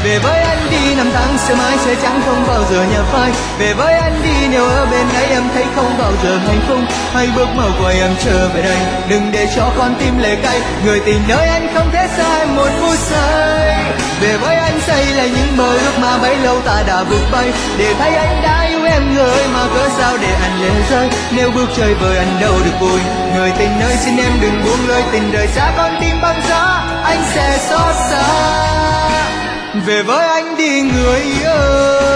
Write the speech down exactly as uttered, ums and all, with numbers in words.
Về với anh đi, năm tháng sẽ mãi sẽ chẳng không bao giờ nhạt phai. Về với anh đi, nếu ở bên ấy em thấy không bao giờ hạnh phúc, hãy bước mở quay em trở về đây, đừng để cho con tim lệ cay. Người tình nơi anh không thể xa em một phút giây. Về với anh xây lại những mơ ước mà bấy lâu ta đã vượt bay, để thấy anh đã yêu em người mà cớ sao để anh lệ rơi. Nếu bước chơi với anh đâu được vui, người tình ơi xin em đừng buông lơi. Tình đời xa con tim băng giá, anh sẽ xót xa. Về với anh đi người ơi.